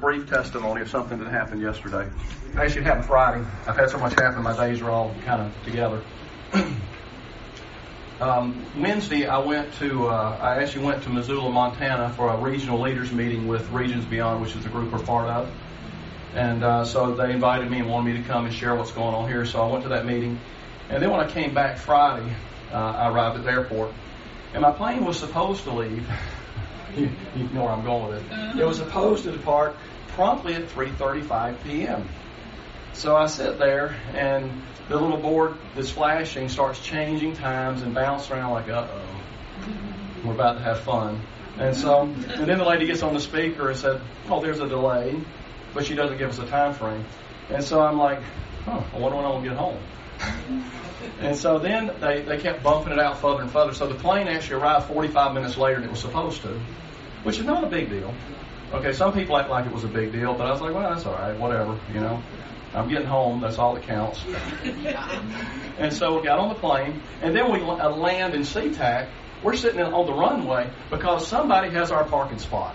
brief testimony of something that happened yesterday. Actually, it happened Friday. I've had so much happen, my days are all kind of together. Wednesday, I actually went to Missoula, Montana for a regional leaders meeting with Regions Beyond, which is the group we're part of. And so they invited me and wanted me to come and share what's going on here. So I went to that meeting. And then when I came back Friday, I arrived at the airport. And my plane was supposed to leave. You know where I'm going with it. It was supposed to depart promptly at 3:35 p.m. So I sit there, and the little board that's flashing starts changing times and bouncing around like, uh-oh, we're about to have fun. And then the lady gets on the speaker and said, oh, there's a delay, but she doesn't give us a time frame. And so I'm like, I wonder when I'll get home. And so then they kept bumping it out further and further. So the plane actually arrived 45 minutes later than it was supposed to, which is not a big deal. Okay, some people act like it was a big deal, but I was like, well, that's all right, whatever, you know. I'm getting home, that's all that counts. And so we got on the plane, and then we land in SeaTac. We're sitting on the runway because somebody has our parking spot.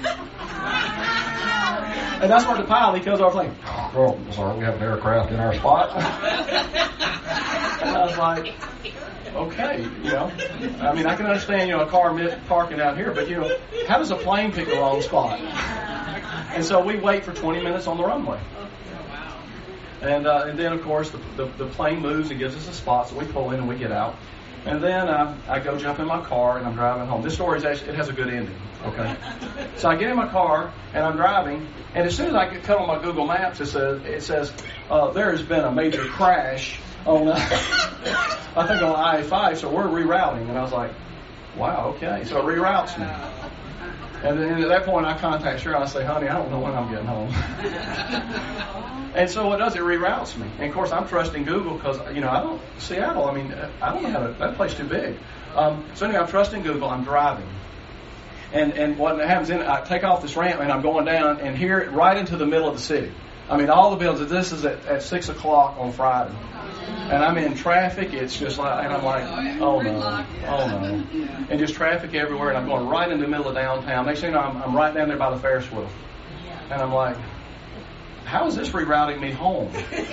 And that's where the pilot comes over thinking, oh, sorry, we have an aircraft in our spot. And I was like, okay, you know. I mean, I can understand, you know, a car parking out here, but, you know, how does a plane pick the wrong spot? And so we wait for 20 minutes on the runway. And then, of course, the plane moves and gives us a spot, so we pull in and we get out. And then I go jump in my car and I'm driving home. This story it has a good ending, okay? So I get in my car and I'm driving, and as soon as I get cut on my Google Maps, it says there has been a major crash on I think on I-5, so we're rerouting. And I was like, wow, okay. So it reroutes me. And then at that point I contact Cheryl and I say, honey, I don't know when I'm getting home. And so what does it reroutes me? And of course I'm trusting Google because, you know, Seattle, I mean, I don't know how to, that place too big. So anyway, I'm trusting Google, I'm driving. And what happens then, I take off this ramp and I'm going down and here right into the middle of the city. I mean, all the buildings, this is at 6 o'clock on Friday. And I'm in traffic, it's just like, and I'm like, oh no. And just traffic everywhere, and I'm going right in the middle of downtown. Next thing you know, I'm right down there by the Ferris wheel. And I'm like, how is this rerouting me home?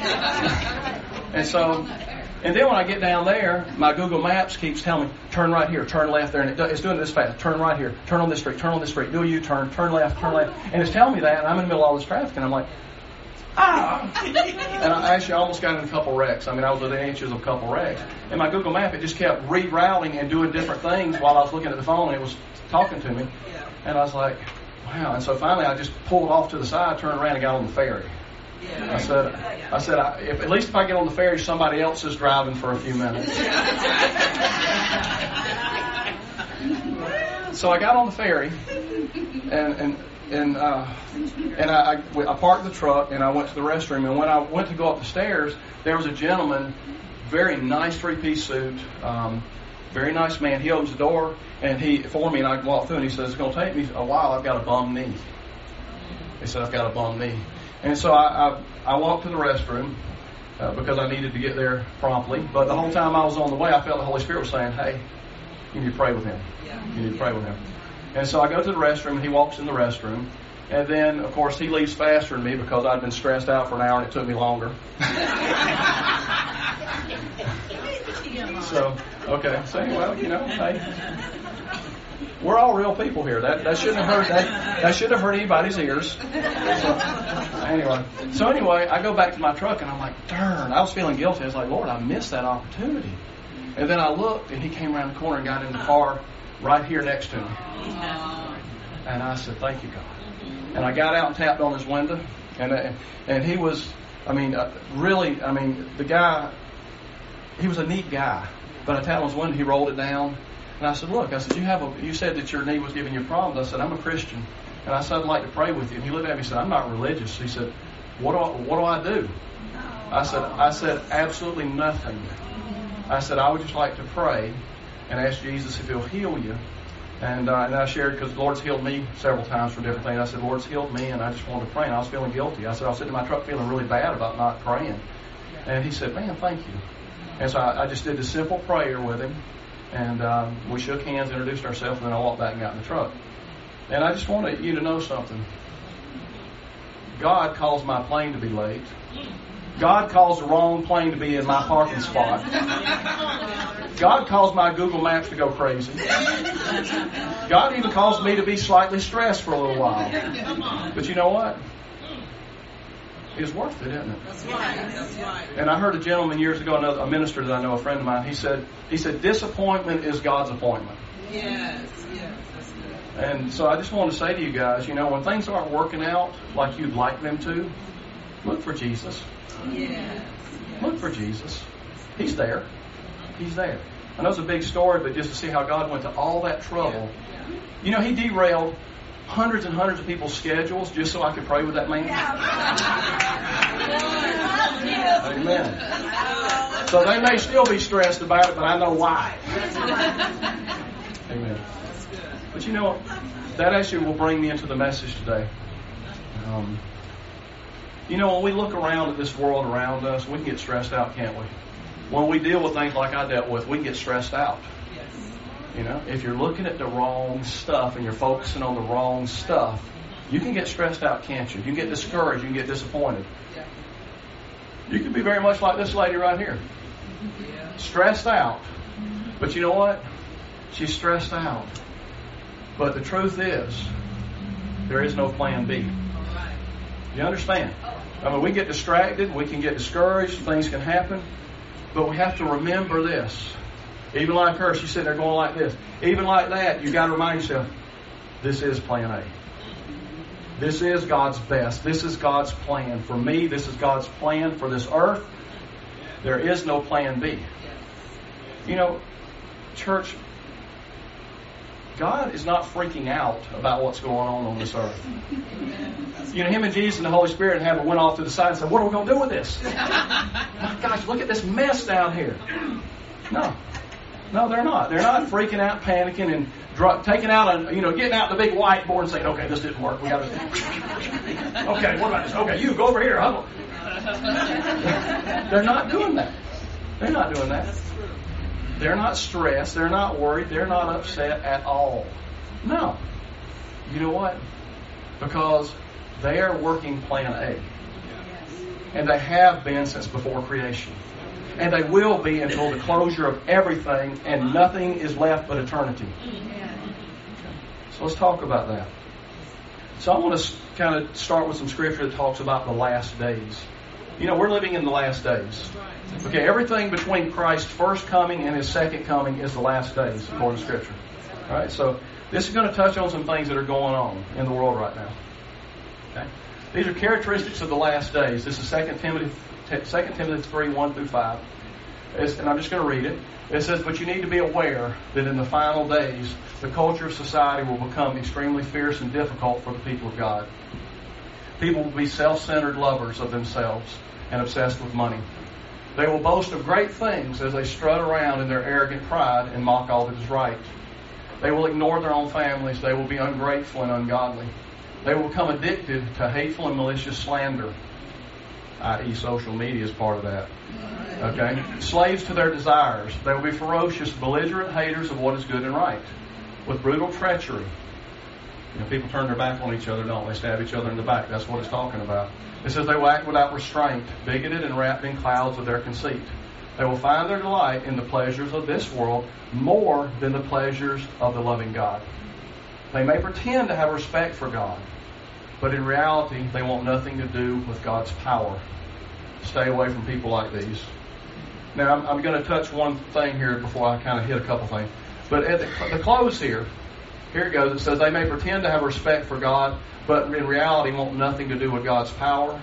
And then when I get down there, my Google Maps keeps telling me, turn right here, turn left there, and it's doing this fast. Turn right here, turn on this street, do a U-turn, turn left. And it's telling me that, and I'm in the middle of all this traffic, and I'm like, And I actually almost got in a couple wrecks. I mean, I was within inches of a couple wrecks. And my Google Map, it just kept rerouting and doing different things while I was looking at the phone, and it was talking to me. And I was like, wow. And so finally I just pulled off to the side, turned around, and got on the ferry. I said, at least if I get on the ferry, somebody else is driving for a few minutes. So I got on the ferry, and I parked the truck, and I went to the restroom. And when I went to go up the stairs, there was a gentleman, very nice three-piece suit, very nice man. He opens the door, and I walked through, and he says, it's going to take me a while. I've got a bum knee. He said, I've got a bum knee. And so I walked to the restroom because I needed to get there promptly. But the whole time I was on the way, I felt the Holy Spirit was saying, hey, you need to pray with him. You need to pray with him. And so I go to the restroom, and he walks in the restroom. And then, of course, he leaves faster than me because I'd been stressed out for an hour, and it took me longer. So anyway, you know, hey, we're all real people here. That shouldn't have hurt that shouldn't have hurt anybody's ears. So anyway, I go back to my truck, and I'm like, darn, I was feeling guilty. I was like, Lord, I missed that opportunity. And then I looked, and he came around the corner and got in the car right here next to me. And I said, thank you, God. And I got out and tapped on his window, and he was, the guy, he was a neat guy. But I tapped on his window, he rolled it down, and I said, look, you said that your knee was giving you problems. I said, I'm a Christian, and I said, I'd like to pray with you. And he looked at me and said, I'm not religious. He said, what do I do? I said, absolutely nothing. I said, I would just like to pray and ask Jesus if he'll heal you. And I shared, because the Lord's healed me several times for different things. I said, Lord's healed me, and I just wanted to pray. And I was feeling guilty. I said, I was sitting in my truck feeling really bad about not praying. And he said, man, thank you. And so I just did this simple prayer with him. And we shook hands, introduced ourselves, and then I walked back and got in the truck. And I just wanted you to know something. God caused my plane to be late. God caused the wrong plane to be in my parking spot. God caused my Google Maps to go crazy. God even caused me to be slightly stressed for a little while. But you know what? It's worth it, isn't it? That's right. That's right. And I heard a gentleman years ago, a minister that I know, a friend of mine, he said, disappointment is God's appointment. Yes, that's good. And so I just want to say to you guys, when things aren't working out like you'd like them to, look for Jesus. Yes. Look for Jesus. He's there. He's there. I know it's a big story, but just to see how God went to all that trouble. Yeah. He derailed hundreds and hundreds of people's schedules just so I could pray with that man. Amen. So they may still be stressed about it, but I know why. Amen. But that actually will bring me into the message today. When we look around at this world around us, we can get stressed out, can't we? When we deal with things like I dealt with, we can get stressed out. Yes. If you're looking at the wrong stuff and you're focusing on the wrong stuff, you can get stressed out, can't you? You can get discouraged, you can get disappointed. Yeah. You can be very much like this lady right here. Yeah. Stressed out. But you know what? She's stressed out. But the truth is, there is no plan B. All right. You understand? We get distracted, we can get discouraged, things can happen. But we have to remember this. Even like her, she's sitting there going like this. Even like that, you've got to remind yourself, this is plan A. This is God's best. This is God's plan for me. This is God's plan for this earth. There is no plan B. Church, God is not freaking out about what's going on this earth. Him and Jesus and the Holy Spirit went off to the side and said, what are we going to do with this? My gosh, look at this mess down here. No, they're not. They're not freaking out, panicking, and taking out getting out the big whiteboard and saying, okay, this didn't work. We got to. Okay, what about this? Okay, you go over here. They're not doing that. They're not doing that. They're not stressed. They're not worried. They're not upset at all. No. You know what? Because they are working plan A. And they have been since before creation. And they will be until the closure of everything and nothing is left but eternity. So let's talk about that. So I want to kind of start with some scripture that talks about the last days. We're living in the last days. Okay, everything between Christ's first coming and His second coming is the last days, according to Scripture. All right, so this is going to touch on some things that are going on in the world right now. Okay, these are characteristics of the last days. This is 2 Timothy 3, 1 through 5. And I'm just going to read it. It says, but you need to be aware that in the final days, the culture of society will become extremely fierce and difficult for the people of God. People will be self-centered lovers of themselves and obsessed with money. They will boast of great things as they strut around in their arrogant pride and mock all that is right. They will ignore their own families. They will be ungrateful and ungodly. They will become addicted to hateful and malicious slander, i.e. social media is part of that. Okay? Slaves to their desires. They will be ferocious, belligerent haters of what is good and right, with brutal treachery. People turn their back on each other, don't they? Stab each other in the back. That's what it's talking about. It says they will act without restraint, bigoted and wrapped in clouds of their conceit. They will find their delight in the pleasures of this world more than the pleasures of the loving God. They may pretend to have respect for God, but in reality, they want nothing to do with God's power. Stay away from people like these. Now, I'm going to touch one thing here before I kind of hit a couple things. But at the close here it goes. It says they may pretend to have respect for God, but in reality want nothing to do with God's power.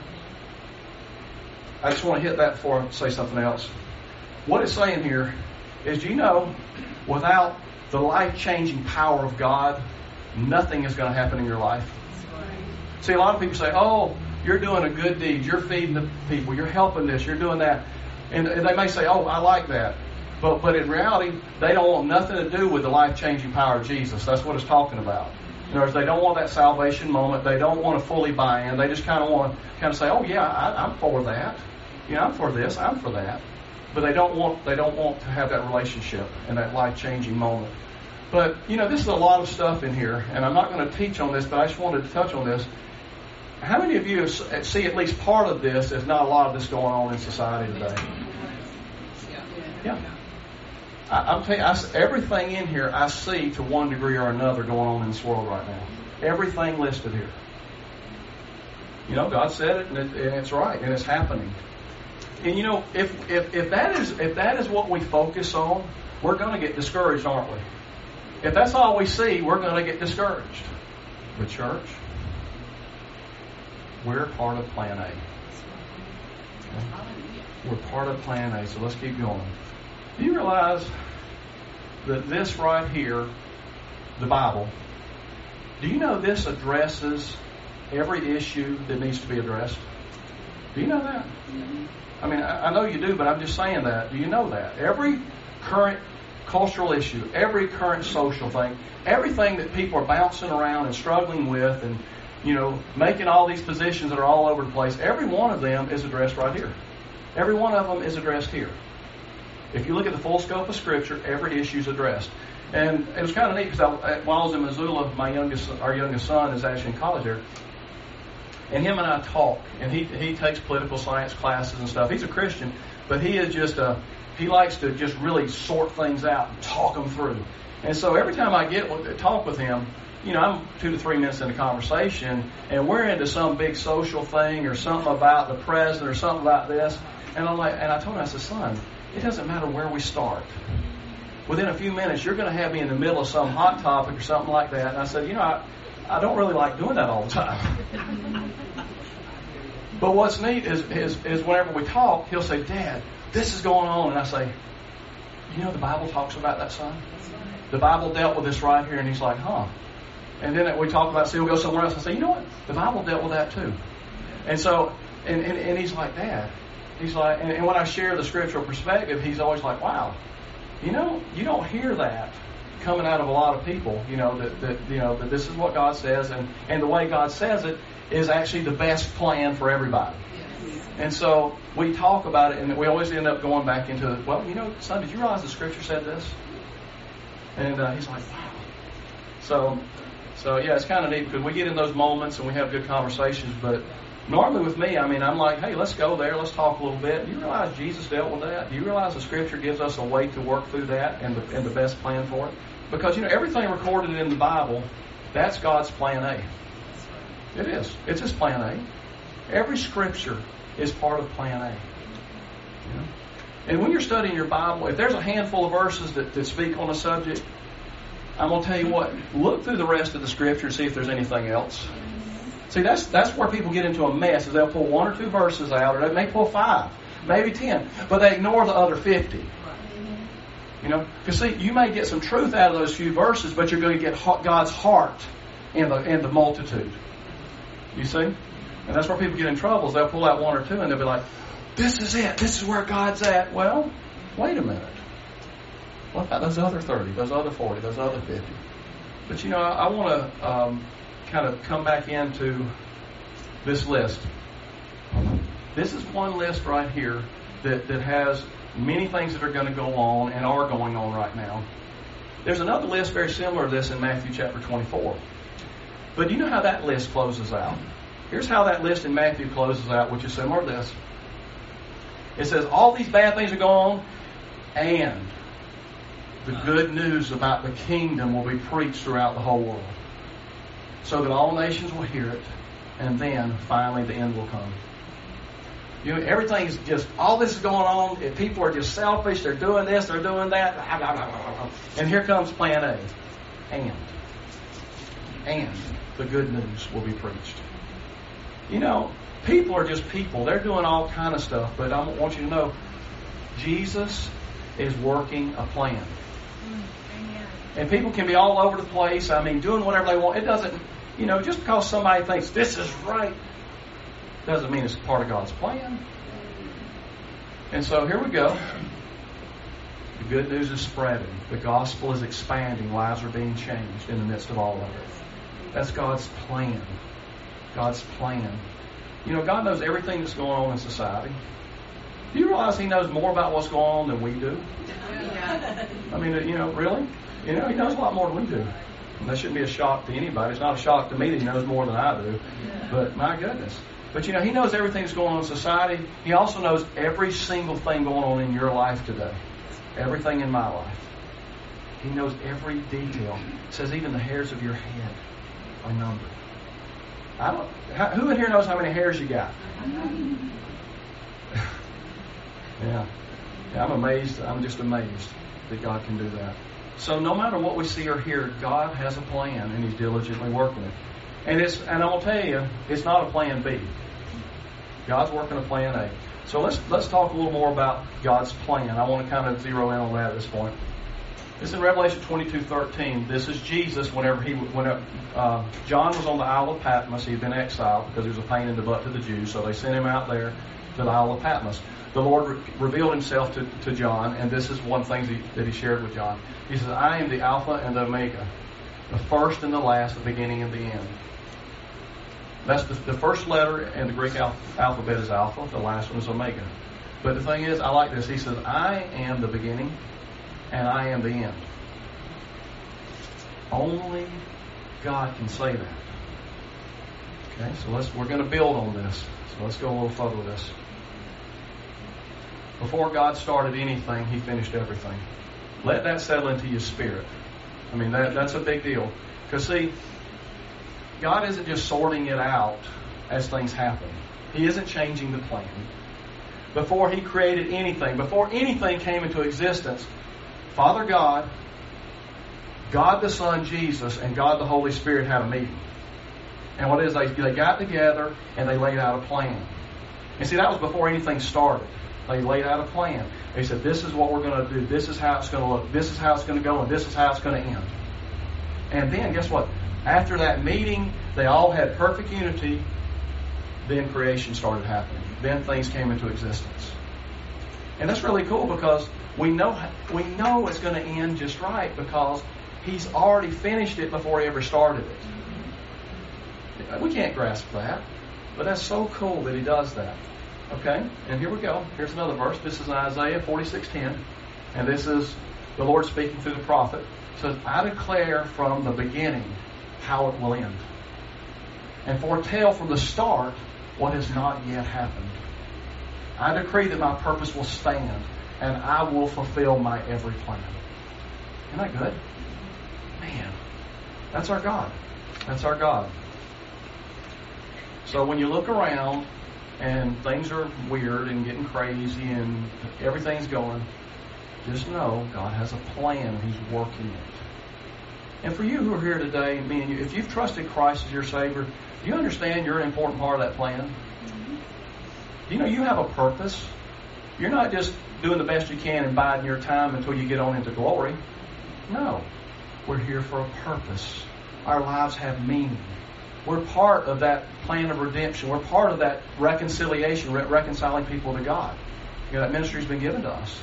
I just want to hit that before I say something else. What it's saying here is, without the life-changing power of God, nothing is going to happen in your life. See, a lot of people say, oh, you're doing a good deed. You're feeding the people. You're helping this. You're doing that. And they may say, oh, I like that. But in reality, they don't want nothing to do with the life-changing power of Jesus. That's what it's talking about. In other words, they don't want that salvation moment. They don't want to fully buy in. They just kind of want to say, oh, yeah, I'm for that. I'm for this. I'm for that. But they don't want to have that relationship and that life-changing moment. But, this is a lot of stuff in here. And I'm not going to teach on this, but I just wanted to touch on this. How many of you see at least part of this, if not a lot of this, going on in society today? Yeah. I'm telling you, everything in here I see to one degree or another going on in this world right now. Everything listed here. You know, God said it, and it's right, and it's happening. And you know, if that is what we focus on, we're going to get discouraged, aren't we? If that's all we see, we're going to get discouraged. But church, we're part of Plan A. Okay? We're part of Plan A, so let's keep going. Do you realize that this right here, the Bible, do you know this addresses every issue that needs to be addressed? Do you know that? I mean, I know you do, but I'm just saying that. Do you know that? Every current cultural issue, every current social thing, everything that people are bouncing around and struggling with and, you know, making all these positions that are all over the place, every one of them is addressed right here. Every one of them is addressed here. If you look at the full scope of Scripture, every issue is addressed. And it was kind of neat because while I was in Missoula, our youngest son is actually in college there. And him and I talk, and he takes political science classes and stuff. He's a Christian, but he is just he likes to just really sort things out and talk them through. And so every time I talk with him, you know, I'm 2 to 3 minutes into conversation, and we're into some big social thing or something about the president or something about this. And I told him, I said, son, it doesn't matter where we start. Within a few minutes, you're going to have me in the middle of some hot topic or something like that. And I said, you know, I don't really like doing that all the time. But what's neat is whenever we talk, he'll say, Dad, this is going on. And I say, you know, the Bible talks about that, son? The Bible dealt with this right here. And he's like, huh. And then we talk about, we'll go somewhere else and say, you know what? The Bible dealt with that too. And so, and he's like, Dad. He's like, and when I share the scriptural perspective, he's always like, wow, you know, you don't hear that coming out of a lot of people, you know, that this is what God says, and the way God says it is actually the best plan for everybody. Yes. And so we talk about it, and we always end up going back into, well, you know, son, did you realize the scripture said this? And he's like, wow. So yeah, it's kind of neat because we get in those moments and we have good conversations, but normally with me, I mean, I'm like, hey, let's go there. Let's talk a little bit. Do you realize Jesus dealt with that? Do you realize the Scripture gives us a way to work through that and the best plan for it? Because, you know, everything recorded in the Bible, that's God's plan A. It is. It's His plan A. Every Scripture is part of plan A. You know? And when you're studying your Bible, if there's a handful of verses that speak on a subject, I'm going to tell you what, look through the rest of the Scripture and see if there's anything else. See, that's where people get into a mess, is they'll pull 1 or 2 verses out, or they may pull 5, maybe 10, but they ignore the other 50. You know, because see, you may get some truth out of those few verses, but you're going to get God's heart in the multitude. You see? And that's where people get in trouble, is they'll pull out 1 or 2, and they'll be like, this is it, this is where God's at. Well, wait a minute. What about those other 30, those other 40, those other 50? But you know, I want to kind of come back into this list. This is one list right here that has many things that are going to go on and are going on right now. There's another list very similar to this in Matthew chapter 24. But do you know how that list closes out? Here's how that list in Matthew closes out, which is similar to this. It says, all these bad things are going on, and the good news about the kingdom will be preached throughout the whole world, so that all nations will hear it, and then finally the end will come. You know, everything is just, all this is going on, and people are just selfish, they're doing this, they're doing that, blah, blah, blah, blah, blah. And here comes plan A. And the good news will be preached. You know, people are just people. They're doing all kind of stuff, but I want you to know, Jesus is working a plan. And people can be all over the place, I mean, doing whatever they want. It doesn't, you know, just because somebody thinks this is right, doesn't mean it's part of God's plan. And so here we go. The good news is spreading. The gospel is expanding. Lives are being changed in the midst of all of it. That's God's plan. God's plan. You know, God knows everything that's going on in society. Do you realize He knows more about what's going on than we do? I mean, you know, really? You know, He knows a lot more than we do. And that shouldn't be a shock to anybody. It's not a shock to me that He knows more than I do. But my goodness. But He knows everything that's going on in society. He also knows every single thing going on in your life today. Everything in my life. He knows every detail. It says even the hairs of your head are numbered. Who in here knows how many hairs you got? Yeah, I'm amazed. I'm just amazed that God can do that. So no matter what we see or hear, God has a plan, and He's diligently working it. And I'm gonna tell you, it's not a plan B. God's working a plan A. So let's talk a little more about God's plan. I want to kind of zero in on that at this point. It's in Revelation 22:13. This is Jesus whenever John was on the Isle of Patmos. He had been exiled because he was a pain in the butt to the Jews. So they sent him out there to the Isle of Patmos. The Lord revealed Himself to John, and this is one thing that He shared with John. He says, I am the Alpha and the Omega, the first and the last, the beginning and the end. That's the first letter in the Greek alphabet is Alpha, the last one is Omega. But the thing is, I like this. He says, I am the beginning and I am the end. Only God can say that. Okay, so we're going to build on this. So let's go a little further with this. Before God started anything, He finished everything. Let that settle into your spirit. I mean, that's a big deal. Because see, God isn't just sorting it out as things happen. He isn't changing the plan. Before He created anything, before anything came into existence, Father God, God the Son, Jesus, and God the Holy Spirit had a meeting. And what it is, they got together and they laid out a plan. And see, that was before anything started. They laid out a plan. They said, this is what we're going to do. This is how it's going to look. This is how it's going to go. And this is how it's going to end. And then, guess what? After that meeting, they all had perfect unity. Then creation started happening. Then things came into existence. And that's really cool because we know it's going to end just right because He's already finished it before He ever started it. We can't grasp that. But that's so cool that He does that. Okay? And here we go. Here's another verse. This is Isaiah 46:10. And this is the Lord speaking through the prophet. It says, I declare from the beginning how it will end. And foretell from the start what has not yet happened. I decree that my purpose will stand, and I will fulfill my every plan. Isn't that good? Man, that's our God. That's our God. So when you look around and things are weird and getting crazy and everything's going, just know God has a plan. He's working it. And for you who are here today, me and you, if you've trusted Christ as your Savior, do you understand you're an important part of that plan? Do you know you have a purpose? You're not just doing the best you can and biding your time until you get on into glory. No. We're here for a purpose. Our lives have meaning. We're part of that plan of redemption. We're part of that reconciliation, reconciling people to God. That ministry's been given to us.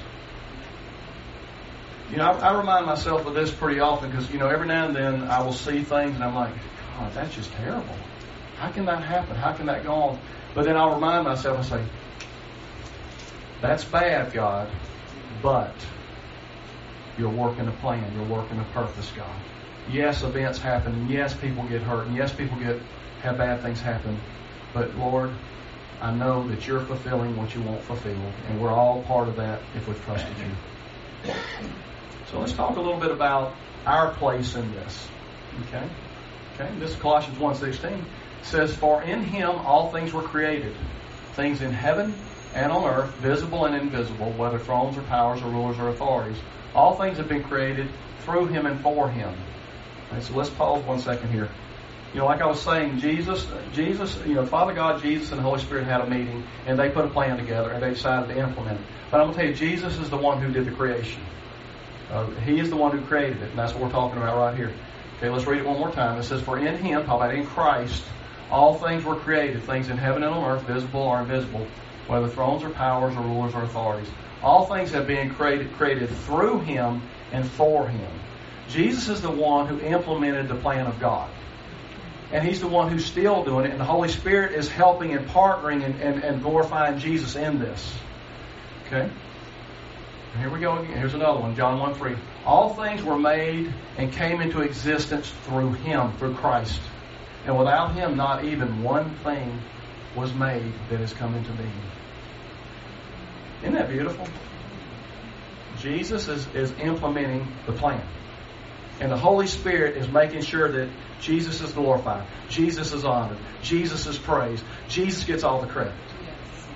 I remind myself of this pretty often because, every now and then I will see things and I'm like, God, that's just terrible. How can that happen? How can that go on? But then I'll remind myself and say, that's bad, God, but you're working a plan. You're working a purpose, God. Yes, events happen, and yes, people get hurt, and yes, people have bad things happen. But Lord, I know that you're fulfilling what you won't fulfill, and we're all part of that if we've trusted you. So let's talk a little bit about our place in this. Okay? This is Colossians 1:16. It says, for in Him all things were created, things in heaven and on earth, visible and invisible, whether thrones or powers or rulers or authorities. All things have been created through Him and for Him. Okay, so let's pause 1 second here. Like I was saying, Jesus, Father God, Jesus, and the Holy Spirit had a meeting, and they put a plan together, and they decided to implement it. But I'm going to tell you, Jesus is the one who did the creation. He is the one who created it, and that's what we're talking about right here. Okay, let's read it one more time. It says, for in Him, talk about in Christ, all things were created, things in heaven and on earth, visible or invisible, whether thrones or powers or rulers or authorities. All things have been created through Him and for Him. Jesus is the one who implemented the plan of God. And He's the one who's still doing it, and the Holy Spirit is helping and partnering and glorifying Jesus in this. Okay? And here we go again. Here's another one, John 1:3. All things were made and came into existence through Him, through Christ. And without Him, not even one thing was made that has come into being. Isn't that beautiful? Jesus is implementing the plan. And the Holy Spirit is making sure that Jesus is glorified, Jesus is honored, Jesus is praised, Jesus gets all the credit. Yes.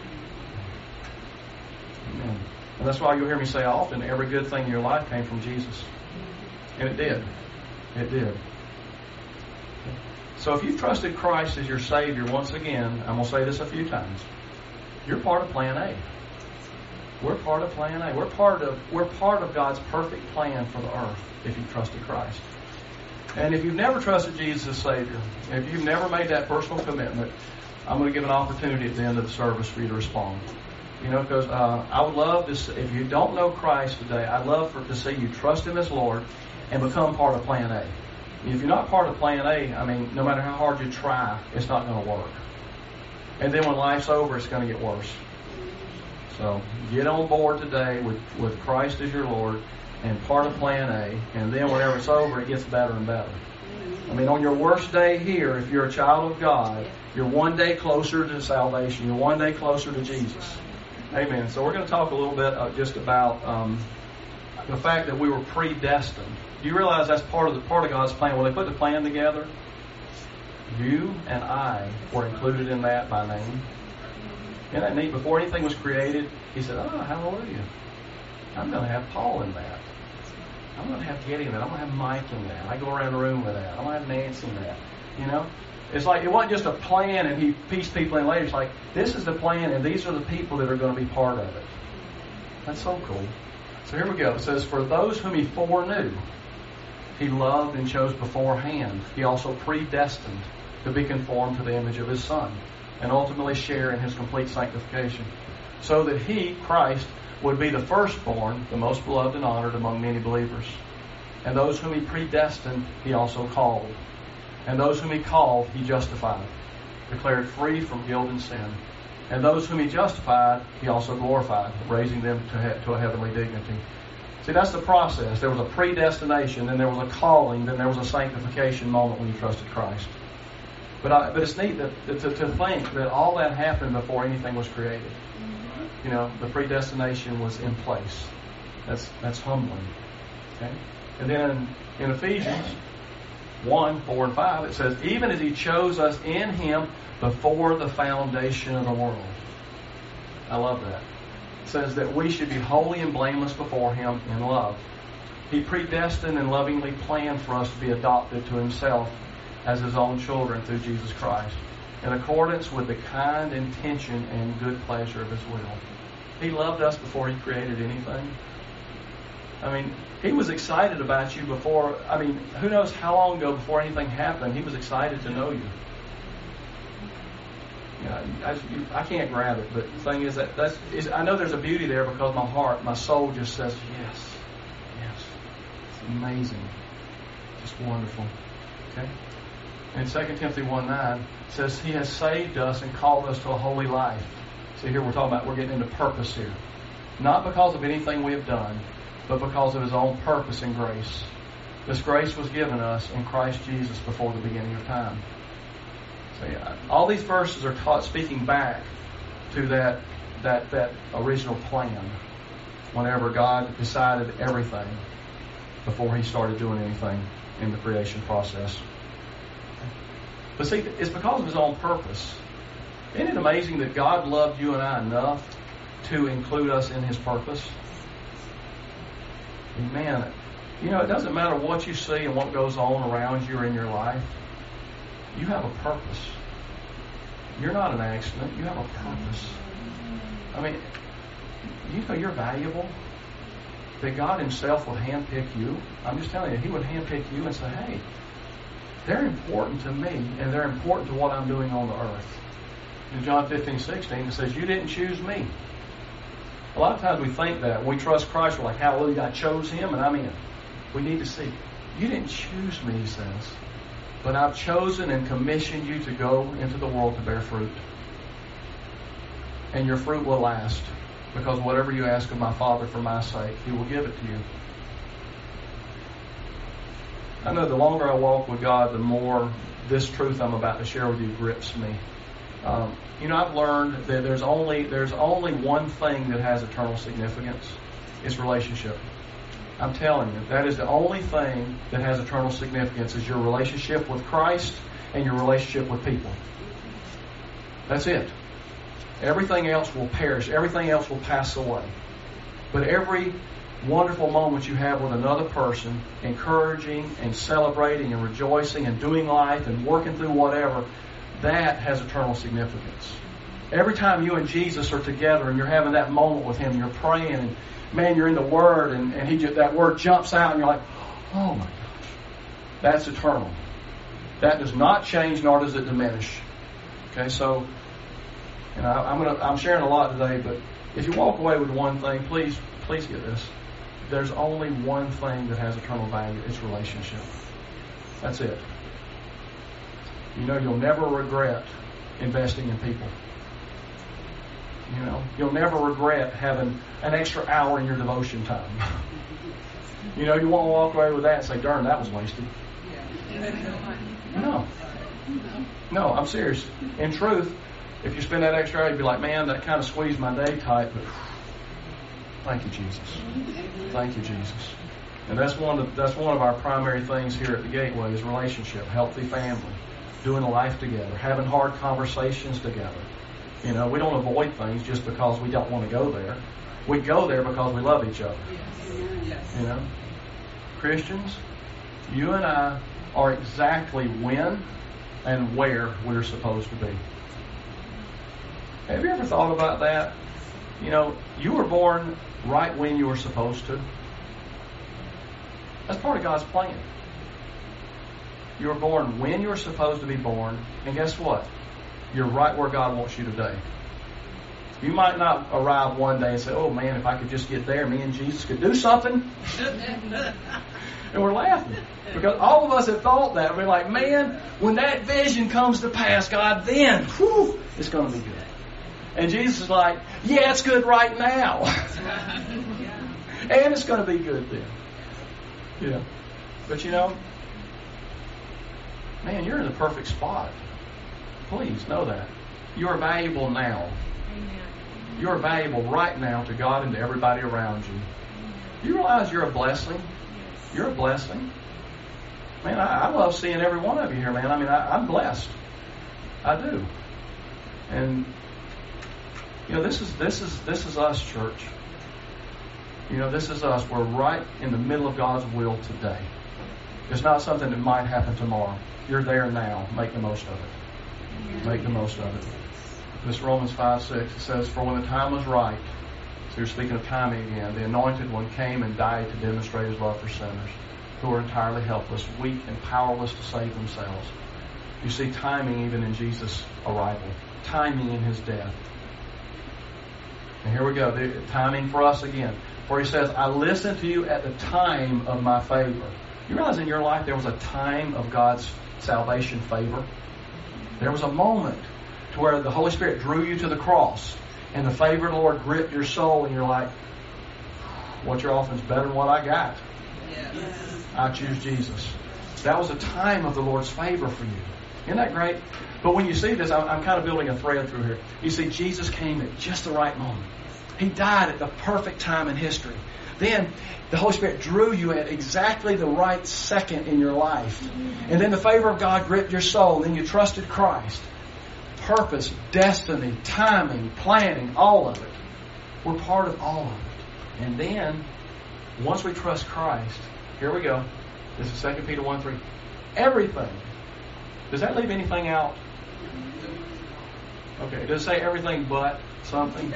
Amen. And that's why you'll hear me say often, every good thing in your life came from Jesus. And it did. It did. So if you've trusted Christ as your Savior, once again, I'm going to say this a few times, you're part of Plan A. We're part of Plan A. We're part of God's perfect plan for the earth if you've trusted Christ. And if you've never trusted Jesus as Savior, if you've never made that personal commitment, I'm going to give an opportunity at the end of the service for you to respond. You know, because I would love to, if you don't know Christ today, I'd love to see you trust Him as Lord and become part of Plan A. If you're not part of Plan A, I mean, no matter how hard you try, it's not going to work. And then when life's over, it's going to get worse. So get on board today with Christ as your Lord and part of Plan A, and then whenever it's over, it gets better and better. I mean, on your worst day here, if you're a child of God, you're one day closer to salvation. You're one day closer to Jesus. Amen. So we're going to talk a little bit just about the fact that we were predestined. Do you realize that's part of God's plan? When they put the plan together, you and I were included in that by name. Isn't that neat? Before anything was created, He said, "Oh, hallelujah! I'm going to have Paul in that. I'm going to have Getty in that. I'm going to have Mike in that. I go around the room with that. I'm going to have Nancy in that." You know, it's like it wasn't just a plan and He pieced people in later. It's like this is the plan and these are the people that are going to be part of it. That's so cool. So here we go. It says, "For those whom He foreknew, He loved and chose beforehand. He also predestined to be conformed to the image of His Son, and ultimately share in His complete sanctification, so that He, Christ, would be the firstborn, the most beloved and honored among many believers. And those whom He predestined, He also called. And those whom He called, He justified, declared free from guilt and sin. And those whom He justified, He also glorified, raising them to a heavenly dignity." See, that's the process. There was a predestination, then there was a calling, then there was a sanctification moment when you trusted Christ. But it's neat to think that all that happened before anything was created. You know, the predestination was in place. That's humbling. Okay? And then in Ephesians 1:4-5, it says, "Even as He chose us in Him before the foundation of the world." I love that. It says that we should be holy and blameless before Him in love. He predestined and lovingly planned for us to be adopted to Himself as His own children through Jesus Christ, in accordance with the kind intention and good pleasure of His will. He loved us before He created anything. I mean, He was excited about you before, who knows how long ago before anything happened, He was excited to know you. You know, I can't grab it, but the thing is I know there's a beauty there because my heart, my soul just says, yes, yes. It's amazing. Just wonderful. Okay? And 2 Timothy 1:9 says, "He has saved us and called us to a holy life." See, here we're getting into purpose here. Not because of anything we have done, but because of His own purpose and grace. This grace was given us in Christ Jesus before the beginning of time. So all these verses are speaking back to that original plan whenever God decided everything before He started doing anything in the creation process. But see, it's because of His own purpose. Isn't it amazing that God loved you and I enough to include us in His purpose? And man, you know, it doesn't matter what you see and what goes on around you or in your life. You have a purpose. You're not an accident. You have a purpose. I mean, you know you're valuable. That God Himself would handpick you. I'm just telling you, He would handpick you and say, "Hey, they're important to me, and they're important to what I'm doing on the earth." In John 15:16, it says, "You didn't choose me." A lot of times we think that. When we trust Christ, we're like, "Hallelujah, I chose Him, and I'm in." We need to see, you didn't choose me, He says, but I've chosen and commissioned you to go into the world to bear fruit. And your fruit will last. Because whatever you ask of my Father for my sake, He will give it to you. I know the longer I walk with God, the more this truth I'm about to share with you grips me. I've learned that there's only one thing that has eternal significance. It's relationship. I'm telling you, that is the only thing that has eternal significance is your relationship with Christ and your relationship with people. That's it. Everything else will perish. Everything else will pass away. But every wonderful moment you have with another person, encouraging and celebrating and rejoicing and doing life and working through whatever, that has eternal significance. Every time you and Jesus are together and you're having that moment with Him, you're praying and man, you're in the Word and that Word jumps out and you're like, oh my gosh, that's eternal. That does not change nor does it diminish. Okay, so I'm sharing a lot today, but if you walk away with one thing, please get this. There's only one thing that has eternal value. It's relationship. That's it. You'll never regret investing in people. You'll never regret having an extra hour in your devotion time. You won't walk away with that and say, darn, that was wasted. No, I'm serious. In truth, if you spend that extra hour, you'd be like, man, that kind of squeezed my day tight, but thank you, Jesus. Thank you, Jesus. And that's one of our primary things here at the Gateway is relationship, healthy family, doing life together, having hard conversations together. We don't avoid things just because we don't want to go there. We go there because we love each other. Yes. Christians, you and I are exactly when and where we're supposed to be. Have you ever thought about that? You were born right when you were supposed to. That's part of God's plan. You were born when you were supposed to be born, and guess what? You're right where God wants you today. You might not arrive one day and say, oh man, if I could just get there, me and Jesus could do something. And we're laughing. Because all of us have thought that. We're like, man, when that vision comes to pass, God, then, it's going to be good. And Jesus is like, yeah, it's good right now. And it's going to be good then. Yeah. But man, you're in the perfect spot. Please know that. You are valuable now. You are valuable right now to God and to everybody around you. Do you realize you're a blessing? You're a blessing. Man, I love seeing every one of you here, man. I'm blessed. I do. And this is us, church. This is us. We're right in the middle of God's will today. It's not something that might happen tomorrow. You're there now. Make the most of it. Make the most of it. This Romans 5:6, it says, for when the time was right, so you're speaking of timing again, the Anointed One came and died to demonstrate His love for sinners who are entirely helpless, weak, and powerless to save themselves. You see timing even in Jesus' arrival. Timing in His death. And here we go. The timing for us again. Where He says, I listened to you at the time of my favor. You realize in your life there was a time of God's salvation favor? There was a moment to where the Holy Spirit drew you to the cross and the favor of the Lord gripped your soul and you're like, what you're offering is better than what I got. Yes. I choose Jesus. That was a time of the Lord's favor for you. Isn't that great? But when you see this, I'm kind of building a thread through here. You see, Jesus came at just the right moment. He died at the perfect time in history. Then the Holy Spirit drew you at exactly the right second in your life. And then the favor of God gripped your soul. Then you trusted Christ. Purpose, destiny, timing, planning, all of it. We're part of all of it. And then, once we trust Christ, here we go. This is 2 Peter 1:3. Everything. Does that leave anything out? Okay. Does it say everything but something?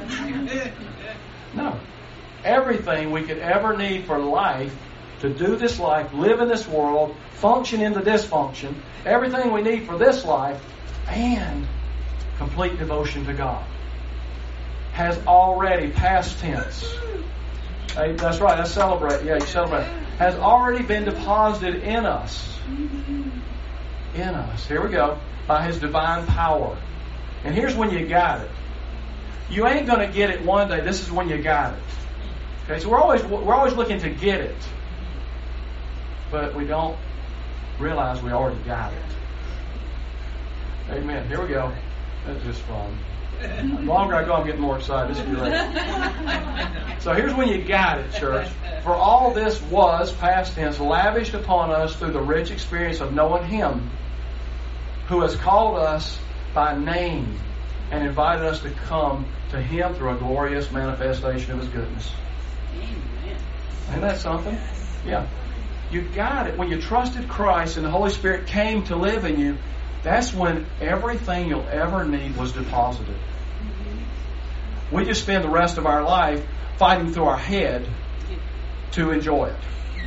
No. Everything we could ever need for life, to do this life, live in this world, function in the dysfunction, everything we need for this life, and complete devotion to God, has already, past tense. Hey, that's right, that's celebrate. Yeah, you celebrate. Has already been deposited in us. In us. Here we go. By His divine power. And here's when you got it. You ain't going to get it one day. This is when you got it. Okay, so we're always looking to get it, but we don't realize we already got it. Amen. Here we go. That's just fun. The longer I go, I'm getting more excited. This is great. So here's when you got it, church. For all this was, past tense, lavished upon us through the rich experience of knowing Him who has called us by name and invited us to come to Him through a glorious manifestation of His goodness. Amen. Isn't that something? Yeah. You got it. When you trusted Christ and the Holy Spirit came to live in you, that's when everything you'll ever need was deposited. We just spend the rest of our life fighting through our head to enjoy it.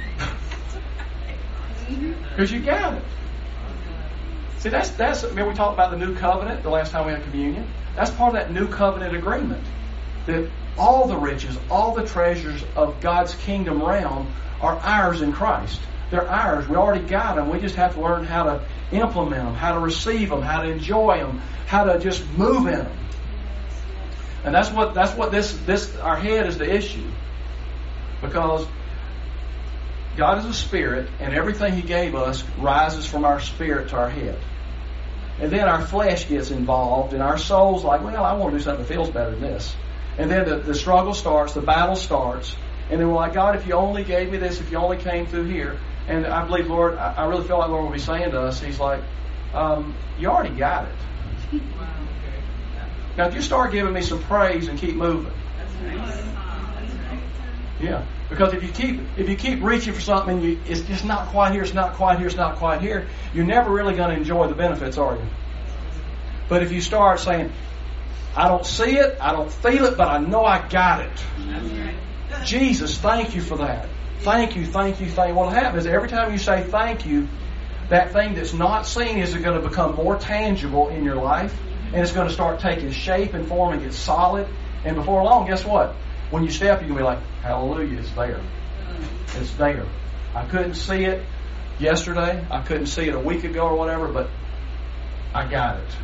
Because you got it. See, that's. Remember we talked about the new covenant the last time we had communion? That's part of that new covenant agreement. That all the riches, all the treasures of God's kingdom realm are ours in Christ. They're ours. We already got them. We just have to learn how to implement them, how to receive them, how to enjoy them, how to just move in them. And that's what this our head is the issue. Because God is a spirit, and everything He gave us rises from our spirit to our head. And then our flesh gets involved, and our soul's like, well, I want to do something that feels better than this. And then the struggle starts, the battle starts, and then we're like, God, if you only gave me this, if you only came through here. And I believe, Lord, I really feel like Lord will be saying to us, He's like, you already got it. Now, if you start giving me some praise and keep moving. Yeah, because if you keep reaching for something and it's just not quite here, it's not quite here, it's not quite here, you're never really going to enjoy the benefits, are you? But if you start saying, I don't see it, I don't feel it, but I know I got it. Jesus, thank you for that. Thank you, thank you, thank you. What will happen is every time you say thank you, that thing that's not seen is going to become more tangible in your life, and it's going to start taking shape and form and get solid. And before long, guess what? When you step, you're going to be like, hallelujah, it's there. It's there. I couldn't see it yesterday. I couldn't see it a week ago or whatever, but I got it.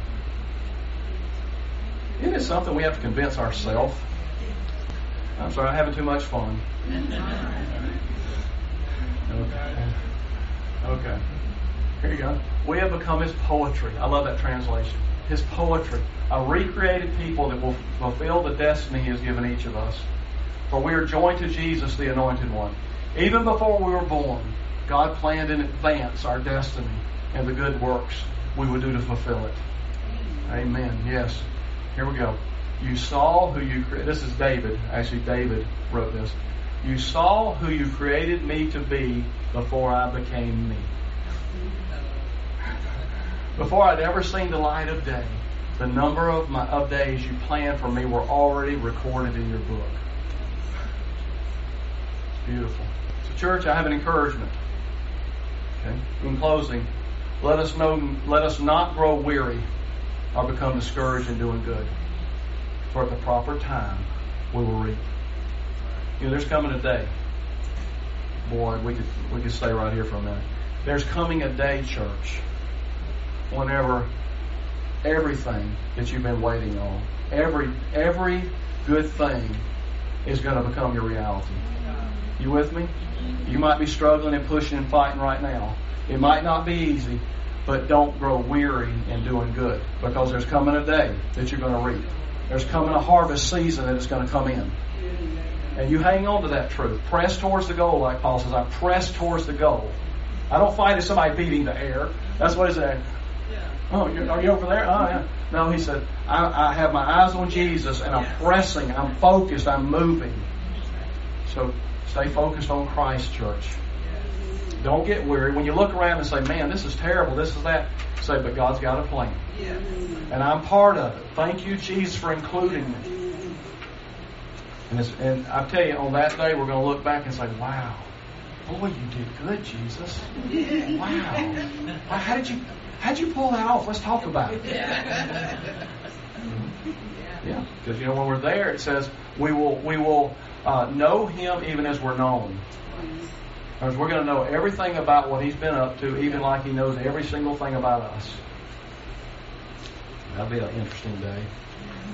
Isn't it something we have to convince ourselves? I'm sorry, I'm having too much fun. Okay. Here you go. We have become His poetry. I love that translation. His poetry. A recreated people that will fulfill the destiny He has given each of us. For we are joined to Jesus, the Anointed One. Even before we were born, God planned in advance our destiny and the good works we would do to fulfill it. Amen. Yes. Here we go. You saw who you created. This is David. Actually, David wrote this. You saw who you created me to be before I became me. Before I'd ever seen the light of day, the number of days you planned for me were already recorded in your book. It's beautiful. So, church, I have an encouragement. Okay? In closing, let us not grow weary or become discouraged in doing good. For at the proper time, we will reap. You know, there's coming a day. Boy, we could stay right here for a minute. There's coming a day, church, whenever everything that you've been waiting on, every good thing is going to become your reality. You with me? You might be struggling and pushing and fighting right now. It might not be easy, but don't grow weary in doing good, because there's coming a day that you're going to reap. There's coming a harvest season that is going to come in. And you hang on to that truth. Press towards the goal, like Paul says. I press towards the goal. I don't fight as somebody beating the air. That's what he said. Oh, are you over there? Oh, yeah. No, he said, I have my eyes on Jesus, and I'm pressing, I'm focused, I'm moving. So stay focused on Christ, church. Don't get weary. When you look around and say, man, this is terrible, this is that, say, but God's got a plan. And I'm part of it. Thank you, Jesus, for including me. And I tell you, on that day, we're going to look back and say, wow, boy, you did good, Jesus. Wow. How'd you pull that off? Let's talk about it. Yeah, because when we're there, it says we will know Him even as we're known. Because we're going to know everything about what He's been up to, even like He knows every single thing about us. That'll be an interesting day.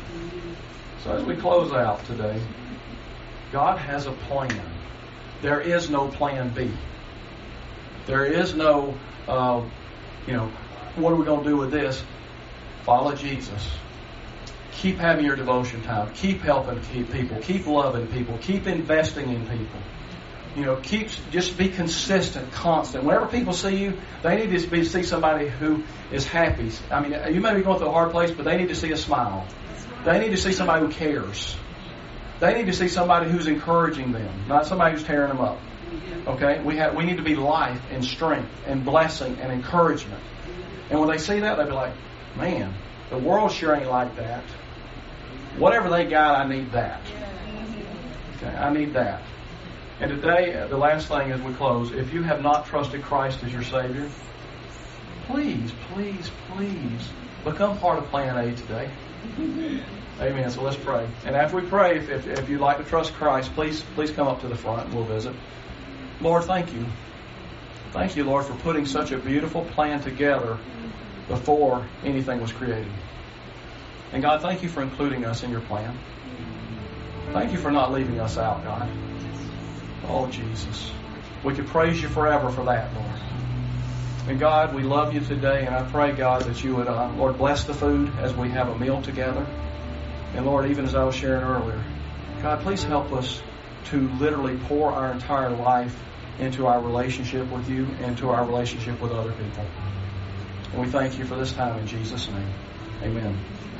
So as we close out today, God has a plan. There is no plan B. There is no, what are we going to do with this? Follow Jesus. Keep having your devotion time. Keep helping people. Keep loving people. Keep investing in people. Just be consistent, constant. Whenever people see you, they need to see somebody who is happy. I mean, you may be going through a hard place, but they need to see a smile. They need to see somebody who cares. They need to see somebody who's encouraging them, not somebody who's tearing them up. Okay? We need to be life and strength and blessing and encouragement. And when they see that, they'll be like, man, the world sure ain't like that. Whatever they got, I need that. Okay? I need that. And today, the last thing as we close, if you have not trusted Christ as your Savior, please, please, please become part of Plan A today. Amen. So let's pray. And after we pray, if you'd like to trust Christ, please come up to the front and we'll visit. Lord, thank you. Thank you, Lord, for putting such a beautiful plan together before anything was created. And God, thank you for including us in your plan. Thank you for not leaving us out, God. Oh, Jesus. We could praise you forever for that, Lord. And God, we love you today, and I pray, God, that you would, Lord, bless the food as we have a meal together. And Lord, even as I was sharing earlier, God, please help us to literally pour our entire life into our relationship with you and to our relationship with other people. And we thank you for this time in Jesus' name. Amen.